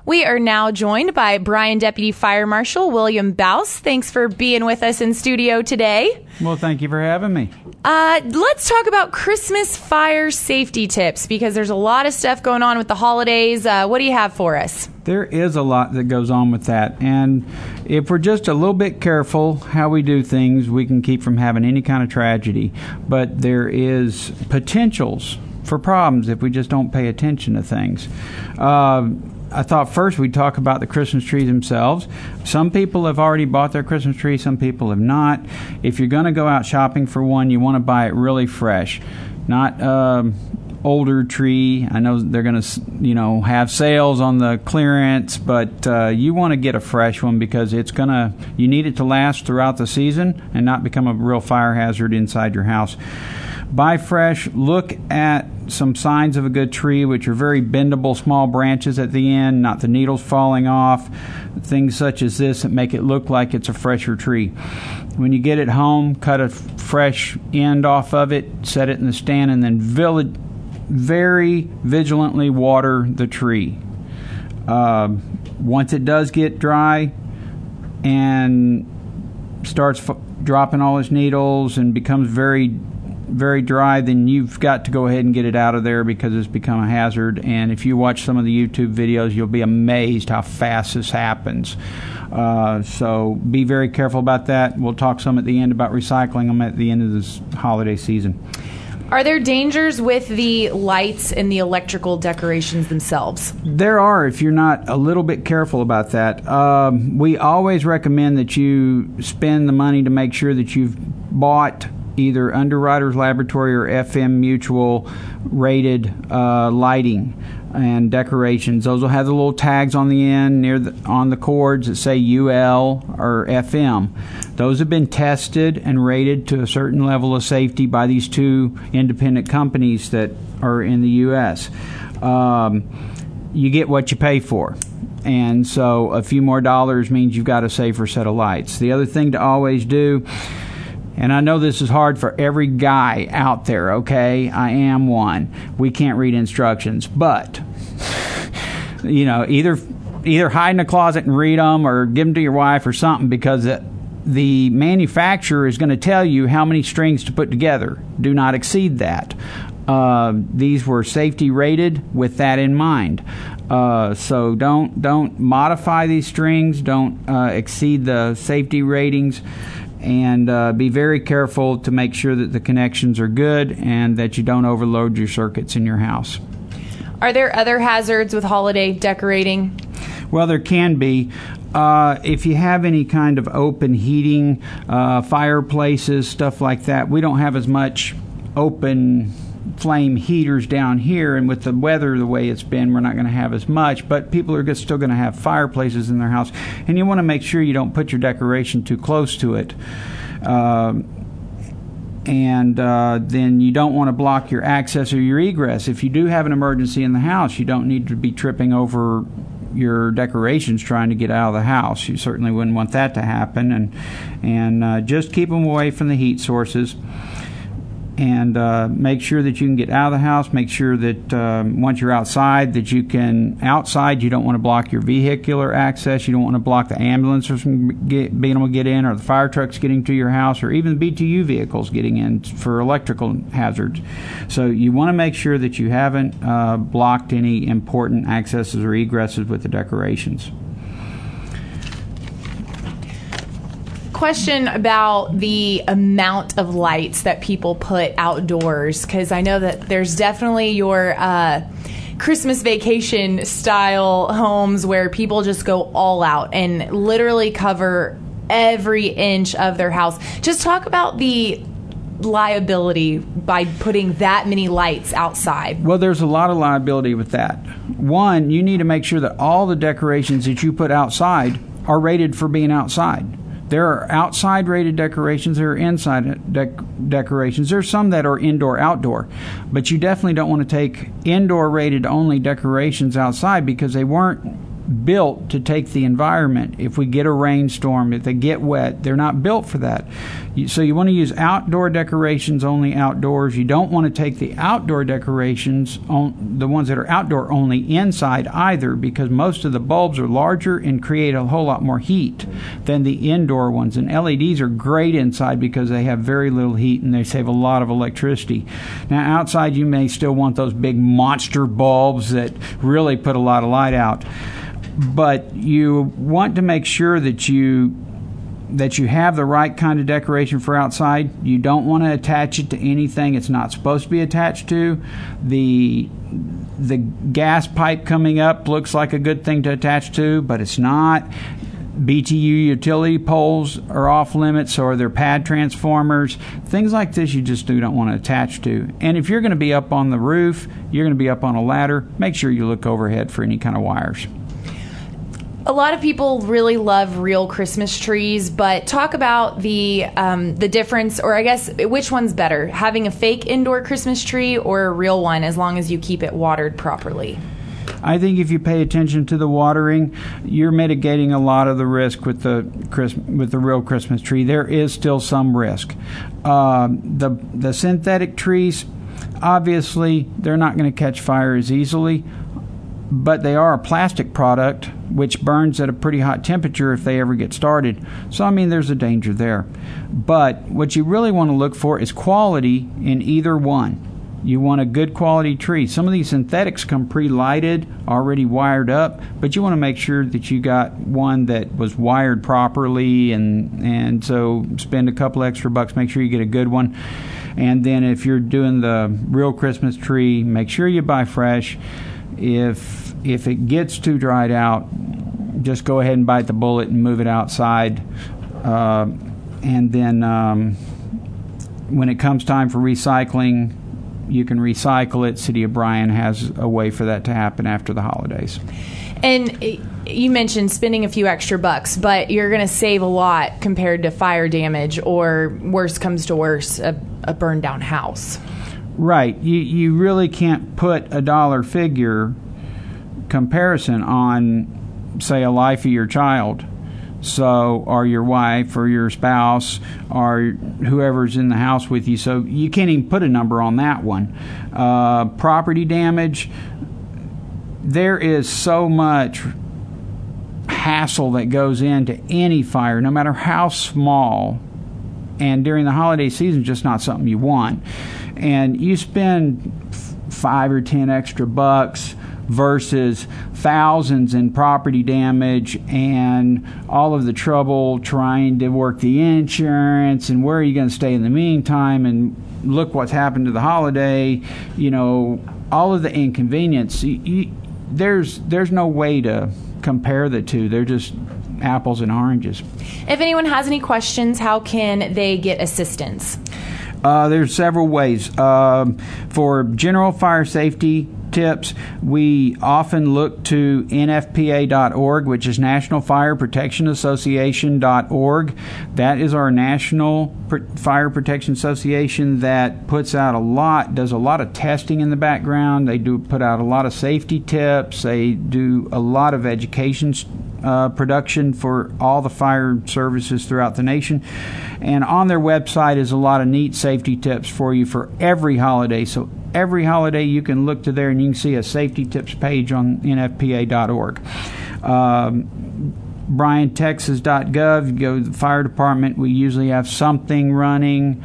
We are now joined by Bryan Deputy Fire Marshal William Bouse. Thanks for being with us in studio today. Well, thank you for having me. Let's talk about Christmas fire safety tips, because there's a lot of stuff going on with the holidays. What do you have for us? There is a lot that goes on with that, and if we're just a little bit careful how we do things, we can keep from having any kind of tragedy. But there is potentials for problems if we just don't pay attention to things. I thought first we'd talk about the Christmas trees themselves. Some people have already bought their Christmas tree, some people have not. If you're going to go out shopping for one, you want to buy it really fresh, not older tree. I know they're going to, have sales on the clearance, but you want to get a fresh one because you need it to last throughout the season and not become a real fire hazard inside your house. Buy fresh. Look at some signs of a good tree, which are very bendable, small branches at the end, not the needles falling off, things such as this that make it look like it's a fresher tree. When you get it home, cut a fresh end off of it, set it in the stand, and then very vigilantly water the tree. Once it does get dry and starts dropping all its needles and becomes very dry, then you've got to go ahead and get it out of there because it's become a hazard. And if you watch some of the YouTube videos, you'll be amazed how fast this happens. So be very careful about that. We'll talk some at the end about recycling them at the end of this holiday season. Are there dangers with the lights and the electrical decorations themselves? There are, if you're not a little bit careful about that. We always recommend that you spend the money to make sure that you've bought either Underwriters Laboratory or FM Mutual rated lighting and decorations. Those will have the little tags on the end on the cords that say UL or FM. Those have been tested and rated to a certain level of safety by these two independent companies that are in the U.S. You get what you pay for. And so a few more dollars means you've got a safer set of lights. The other thing to always do, and I know this is hard for every guy out there, okay? I am one. We can't read instructions. But, either hide in a closet and read them or give them to your wife or something, because the manufacturer is going to tell you how many strings to put together. Do not exceed that. These were safety rated with that in mind. So don't modify these strings. Don't exceed the safety ratings. And be very careful to make sure that the connections are good and that you don't overload your circuits in your house. Are there other hazards with holiday decorating? Well, there can be. If you have any kind of open heating, fireplaces, stuff like that, we don't have as much open flame heaters down here, and with the weather the way it's been, we're not going to have as much, but people are still going to have fireplaces in their house, and you want to make sure you don't put your decoration too close to it. And then you don't want to block your access or your egress. If you do have an emergency in the house, you don't need to be tripping over your decorations trying to get out of the house. You certainly wouldn't want that to happen, and just keep them away from the heat sources. And make sure that you can get out of the house. Make sure that once you're outside, that you can outside. You don't want to block your vehicular access. You don't want to block the ambulances from being able to get in, or the fire trucks getting to your house, or even BTU vehicles getting in for electrical hazards. So you want to make sure that you haven't blocked any important accesses or egresses with the decorations. Question about the amount of lights that people put outdoors, because I know that there's definitely your Christmas vacation style homes where people just go all out and literally cover every inch of their house. Just talk about the liability by putting that many lights outside. Well, there's a lot of liability with that. One, you need to make sure that all the decorations that you put outside are rated for being outside. There are outside rated decorations. There are inside decorations. There's some that are indoor-outdoor. But you definitely don't want to take indoor rated only decorations outside, because they weren't built to take the environment. If we get a rainstorm, if they get wet, they're not built for that. So you want to use outdoor decorations only outdoors. You don't want to take the outdoor decorations, the ones that are outdoor only, inside either, because most of the bulbs are larger and create a whole lot more heat than the indoor ones. And LEDs are great inside because they have very little heat and they save a lot of electricity. Now outside you may still want those big monster bulbs that really put a lot of light out. But you want to make sure that you have the right kind of decoration for outside. You don't want to attach it to anything it's not supposed to be attached to. The gas pipe coming up looks like a good thing to attach to, but it's not. BTU utility poles are off limits, or they're pad transformers. Things like this you just don't want to attach to. And if you're going to be up on the roof, you're going to be up on a ladder, make sure you look overhead for any kind of wires. A lot of people really love real Christmas trees, but talk about the difference, or I guess which one's better, having a fake indoor Christmas tree or a real one, as long as you keep it watered properly. I think if you pay attention to the watering, you're mitigating a lot of the risk with the real Christmas tree. There is still some risk. The synthetic trees, obviously, they're not going to catch fire as easily, but they are a plastic product which burns at a pretty hot temperature if they ever get started. So, I mean, there's a danger there. But what you really want to look for is quality in either one. You want a good quality tree. Some of these synthetics come pre-lighted, already wired up, but you want to make sure that you got one that was wired properly, and so spend a couple extra bucks, make sure you get a good one. And then if you're doing the real Christmas tree, make sure you buy fresh. If it gets too dried out, just go ahead and bite the bullet and move it outside. And then when it comes time for recycling, you can recycle it. City of Bryan has a way for that to happen after the holidays. And you mentioned spending a few extra bucks, but you're going to save a lot compared to fire damage, or worse comes to worse, a burned down house. Right. You really can't put a dollar figure comparison on, say, a life of your child. So, or your wife or your spouse or whoever's in the house with you. So you can't even put a number on that one. Property damage, there is so much hassle that goes into any fire, no matter how small. And during the holiday season, just not something you want. And you spend 5 or 10 extra bucks versus thousands in property damage and all of the trouble trying to work the insurance, and where are you going to stay in the meantime, and look what's happened to the holiday, all of the inconvenience. There's no way to compare the two. They're just apples and oranges. If anyone has any questions, how can they get assistance? There's several ways. For general fire safety tips, we often look to NFPA.org, which is National Fire Protection Association.org. That is our National Fire Protection Association that does a lot of testing in the background. They do put out a lot of safety tips. They do a lot of education production for all the fire services throughout the nation. And on their website is a lot of neat safety tips for you for every holiday. So every holiday you can look to there and you can see a safety tips page on NFPA.org. BryanTexas.gov, you go to the fire department, we usually have something running.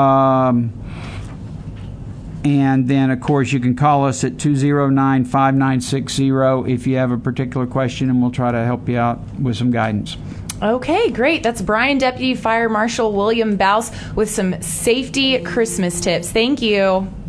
And then, of course, you can call us at 209-5960 if you have a particular question, and we'll try to help you out with some guidance. Okay, great. That's Bryan Deputy Fire Marshal William Bouse with some safety Christmas tips. Thank you.